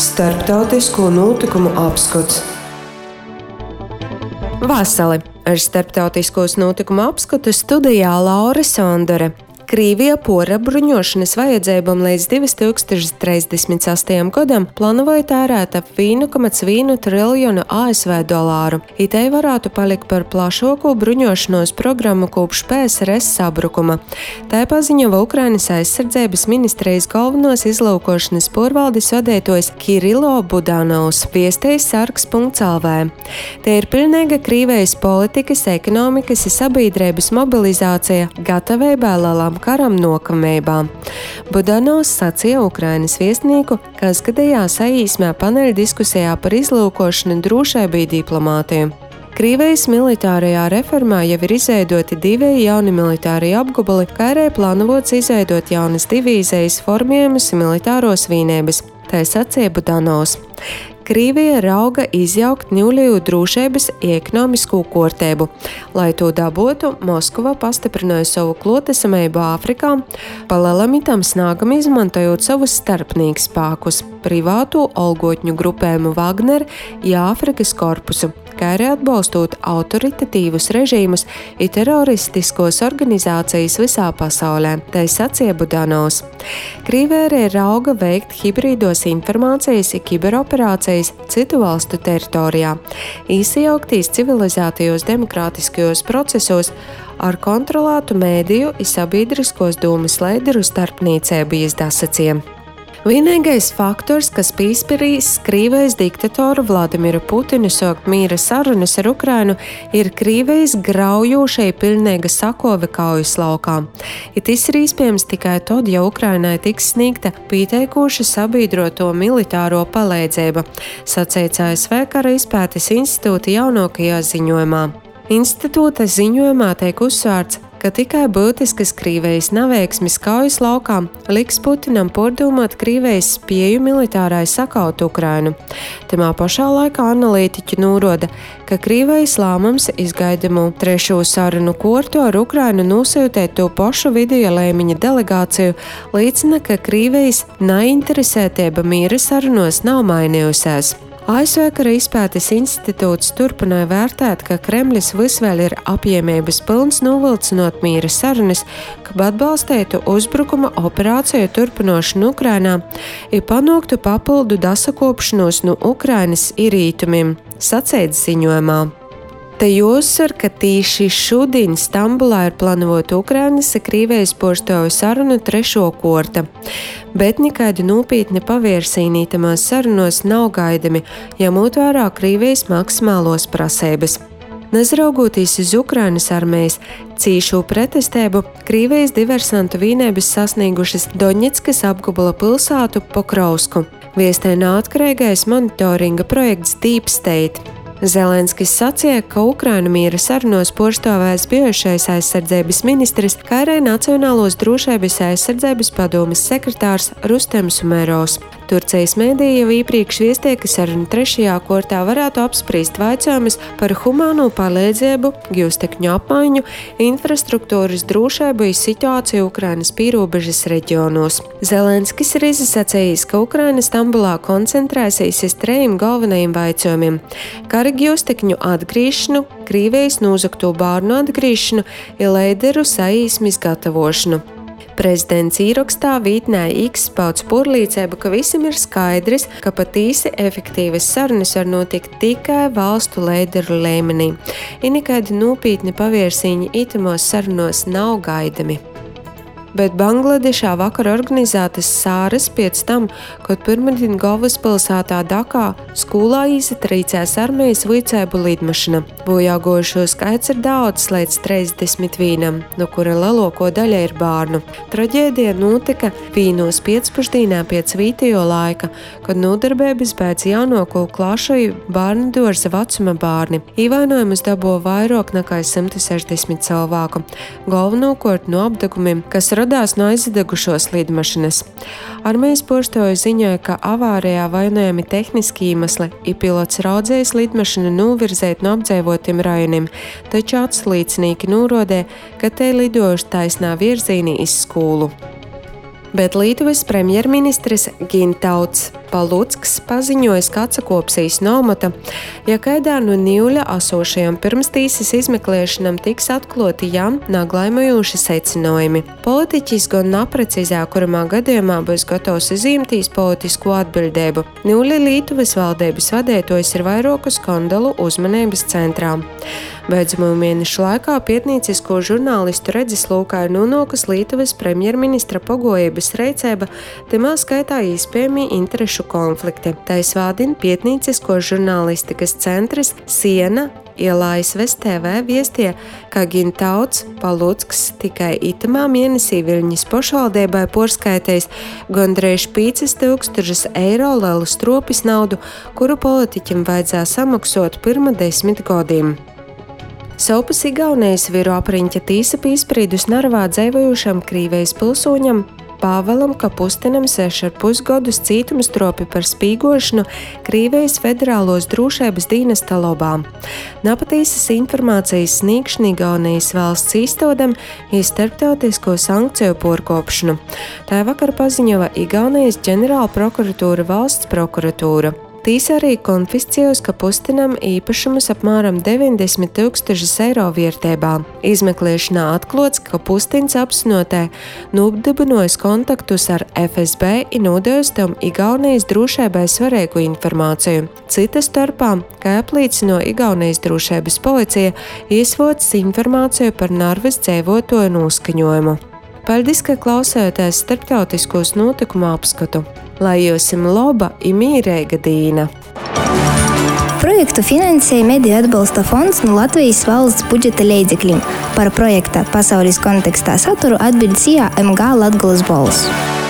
Starptautisko notikumu apskats. Vasali ar starptautiskos notikumu apskatu studijā Laura Sondore. Krievija pora bruņošanas vajadzībām līdz 2038. gadam plānoja tērēt ap 1,1 triljonu ASV dolāru. Itei varētu palikt par plašāko bruņošanos programmu kopš PSRS sabrukuma. Tā paziņoja Ukrainas aizsardzības ministrijas galvenos izlūkošanas porvaldes vadītājs Kirilo Budanovs, viestējis sargs.lv. Te ir pilnīga Krievijas politikas, ekonomikas un sabiedrības mobilizācija gatavībā lielām karam nokamībā. Budanovs sacīja Ukrainas viestnieku, kas gadījās saīsmē paneļa diskusijā par izlūkošanu, drošību un diplomātiju. Krievijas militārajā reformā jau ir izveidoti 2 jauni militārie apgabali, kā arī plānots izveidot jaunas divīzijas formējumus un militāros vienības. Tā sacīja Budanovs. Krievija rauga izjaukt ņūļu drošības ekonomisko kārtību. Lai to dabūtu, Moskva pastiprināja savu klotesamību Āfrikā, paralēli tam snāgam izmantojot savus starpnieku spēkus, privātu algotņu grupējumu Wagner un Āfrikas korpusu, kā arī atbalstot autoritatīvus režīmus un teroristiskos organizācijas visā pasaulē, tā sacīja Budanovs. Krievija arī rauga veikt hibrīdos informācijas un kiberoperācijas citu valstu teritorijā, iesaukties civilizētajos demokrātiskajos procesos ar kontrolētu mēdīju un sabiedriskos domas līderu starpniecību izdasaciem. Vienīgais faktors, kas pīspirīs Krievijas diktatoru Vladimiru Putinu sākt mīra sarunas ar Ukrainu, ir Krievijas graujošai pilnīga sakove kaujas laukā. Tas ir iespējams tikai tad, ja Ukrainai tiks sniegta pieteikoša sabiedroto militāro palīdzība, sacīja ASV Kara izpētes institūta jaunākajā ziņojumā. Institūta ziņojumā tiek uzsvērts, ka tikai būtiskas Krievijas neveiksmes kaujas laukā liks Putinam pārdomāt Krievijas spēju militārai sakaut Ukrainu. Tamā pašā laikā analītiķi norāda, ka Krievijas lēmums izgaidāmu 3. sarunu kārtu ar Ukrainu nosūtīt to pašu video līmeņa delegāciju liecina, ka Krievijas neinteresētība miera sarunos nav mainījusies. ASV Kara izpētes institūts turpināja vērtēt, ka Kremlis visvēl ir apjēmības pilns novilcinot miera sarunas, ka atbalstītu uzbrukuma operāciju turpinošanu Ukrainā un panāktu papildu dasakopšanos no Ukrainas rietumiem, sacīts ziņojumā. Te jāuzsver, ka tieši šodien Stambulā ir plānota Ukrainas un Krievijas pārstāvju sarunu 3. kārta, bet nekādi nopietni pavērsieni tamās sarunos nav gaidami, ņemot vērā Krievijas maksimālos prasības. Neraugoties uz Ukrainas armijas cīšu pretestību, Krievijas diversantu vienības sasniegušas Doņetskas apgabala pilsētu Pokrovsku, viestē neatkarīgais monitoringa projekts Deep State. Zelenskis sacīja, ka Ukrainu miera sarunos pārstāvēs bijušais aizsardzības ministrs, kā arī Nacionālos drošības aizsardzības padomes sekretārs Rustems Umerovs. Turcijas mēdīja jau iepriekš viestīja, ka sarunu 3. kārtā varētu apspriest jautājumus par humāno palīdzību, gūstekņu apmaiņu, infrastruktūras drošību un situāciju Ukrainas pierobežas reģionos. Zelenskis ir izsacījis, ka Ukraina Stambulā koncentrēsies uz 3 galvenajiem jautājumiem – kara gūstekņu atgriešanu, Krievijas nozagto bērnu atgriešanu un līderu saīsmes gatavošanu. Prezidents ierakstā vietnē X pauc pārliecību, ka visam ir skaidrs, ka patīsi efektīvas sarunas var notikt tikai valstu līderu līmenī, ja nekādi nopietni pavērsieni itimos sarunos nav gaidami. Bet Bangladešā vakar organizētas sāras pēc tam, kad pirmdien galvaspilsētā Dakā skolā izsatrīcēs armijas vicēbu lidmašana. Bojāgojušo skaits ir daudz līdz 31, no kura lielāko daļa ir bērnu. Traģēdija notika 1 pēcpusdienā pēc vietējo laika, kad nodarbības beidz jaunāko klašu bērnu dārza vecuma bērni. Ievainojumus dabūja vairāk nekā 160 cilvēku, galvenokārt no apdegumiem, kas radās no aizdegušos lidmašīnas. Armijas pārstāvji ziņoja, ka avārijā vainojami tehniski iemesli, ja pilots raudzējis lidmašīnu novirzēt no apdzīvotiem rajoniem, taču atsliecinieki norādīja, ka te lidojuši taisnā virzienā uz skolu. Bet Lietuvas premjerministrs Gintauts Palucks paziņoja, ka atsakopsīs nomota, ja kaidā no Niuļa esošajam pirms tīsas izmeklēšanam tiks atklāti jam naglaimojoši secinājumi. Politiķis gan neprecizē, kuramā gadījumā būs gatavs izimtīs politisku atbildību. Niuļa Lietuvas valdības vadētojs ir vairāku skandalu uzmanības centrā. Beidzamo mēnešu laikā pietnīcisko žurnālistu redzeslokā ir nonākusi Lietuvas premjerministra pogojības reicēba, timā skaitā iespējami interešu konflikti. Tais vādina pietnīcisko žurnālistikas centrs Siena ielājas VSTV viestie, ka Gintauts Palucks tikai itamā mēnesī Viļņas pašvaldībai porskaitējis gandrīz 5000 eiro lielu stropis naudu, kuru politiķim vajadzēja samaksot pirma 10 gadiem. Savpus Igaunijas viru apriņķa tīsa pīsprīdus Narvā dzēvojušam Krīvijas pilsoņam Pāvelam Kapustinam 6,5 gadus cietumstropi par spīgošanu Krīvijas federālos drošības dienesta lobā. Napatīsas informācijas sniegšana Igaunijas valsts īstodam ir starptautisko sankciju porkopšanu. Tā vakar paziņoja Igaunijas ģenerāla prokuratūra valsts prokuratūra. Tīs arī konfiscējusi Kapustinam īpašumus apmēram 90 000 eiro vērtībā. Izmeklēšanā atklāts, ka Kapustins apsinotē nodibinojis kontaktus ar FSB un nodevis tam Igaunijas drošībai svarīgu informāciju. Cita starpā, kā apliecino Igaunijas drošības policija, iesvocis informāciju par Narvas dzīvotāju noskaņojumu. Paldies, ka klausījāties starptautiskos notikumu apskatu. Lai jūsim laba un mīrīga dīna! Projektu finansēja Mediju atbalsta fonds no Latvijas valsts budžeta līdzekļiem. Par projekta pasaules kontekstā saturu atbild CIA MG Latgolas balss.